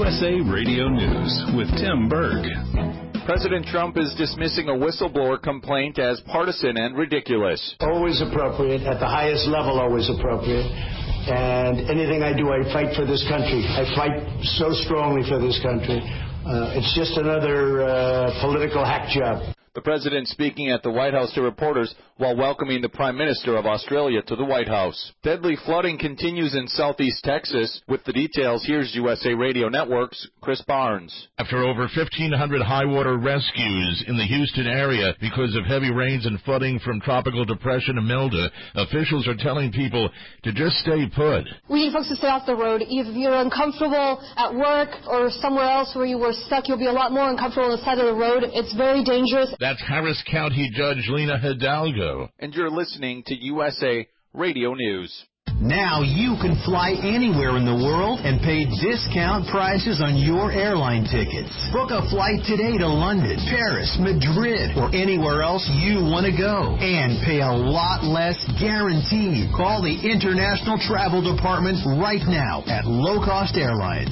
USA Radio News with Tim Berg. President Trump is dismissing a whistleblower complaint as partisan and ridiculous. Always appropriate, at the highest level, always appropriate. And anything I do, I fight for this country. I fight so strongly for this country. It's just another political hack job. The president speaking at the White House to reporters while welcoming the Prime Minister of Australia to the White House. Deadly flooding continues in southeast Texas. With the details, here's USA Radio Network's Chris Barnes. After over 1,500 high-water rescues in the Houston area because of heavy rains and flooding from Tropical Depression Imelda, officials are telling people to just stay put. We need folks to stay off the road. If you're uncomfortable at work or somewhere else where you were stuck, you'll be a lot more uncomfortable on the side of the road. It's very dangerous. That's Harris County Judge Lena Hidalgo. And you're listening to USA Radio News. Now you can fly anywhere in the world and pay discount prices on your airline tickets. Book a flight today to London, Paris, Madrid, or anywhere else you want to go. And pay a lot less guaranteed. Call the International Travel Department right now at Low Cost Airlines.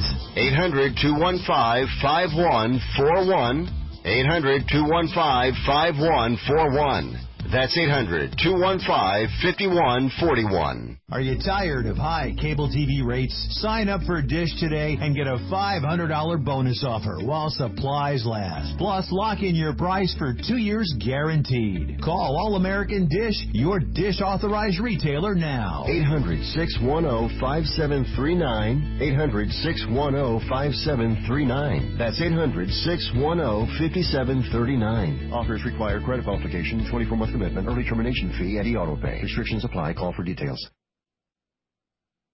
800-215-5141. 800-215-5141. That's 800-215-5141. Are you tired of high cable TV rates? Sign up for Dish today and get a $500 bonus offer while supplies last. Plus, lock in your price for 2 years guaranteed. Call All American Dish, your Dish authorized retailer now. 800-610-5739. 800-610-5739. That's 800-610-5739. Offers require credit qualification, 24-month commitment, early termination fee, and e-auto pay. Restrictions apply. Call for details.